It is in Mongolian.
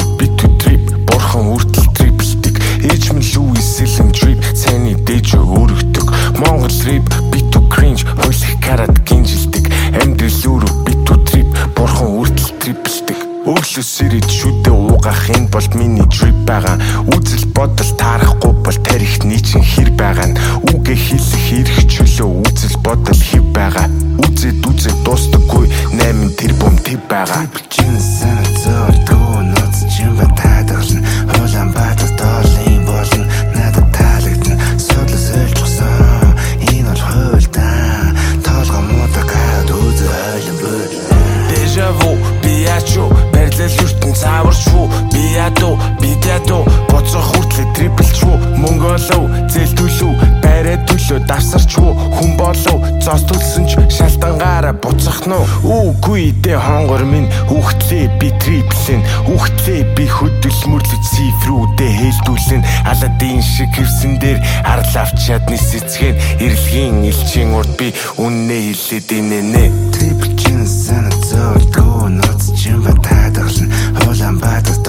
зүүрүү битүү трип борхон хүртэл триплдэг ээж минь Луис Силэн дрип цэний дэж өргөдөг Монгол рэп битүү кринж хойлох карат гинжилдэг амьдрал өөрөө битүү трип борхон хүртэл триплдэг өглөө сэрэж шүдэ уугах энэ бол миний дрип байгаа үзэл бодол таарахгүй бол тарихны чин хэр байгаа нь үгээ хэлэх хэрэг чөлөө үзэл бодол хэв байгаа үзээд дуустдаггүй 8 тэрбум төв байгаа чин санаа зөрдөө ноц чин батадаглан хоолан батал тоолын болно надад таалагдсан содлос ойлцсон энэ бол хуйлтаа тоолгоо муудагад үзэл ойлон бүр Дежаву биячо барьлал ертөн цааварчвуу бидядуу боцох хүртлээ триплчвуу мөнгөлөө зээл төлөв барай төлөө давсарчвуу хүн болов цоос төлсөн ч шалтангаараа буцахнуу үгүй дээ хонгор минь үхтлээ би триплэн үхтлээ би хөдөлмөрлөж цифрүүдээ хэлдүүлэн аладдин шиг хэвсэн дээр харал авч чадны сэцгэн эрэлгийн элчийн урд би үннээ хэлээд инэнэ трипл чин санаа зөрдөө ноц чин батадаглан хоолан батал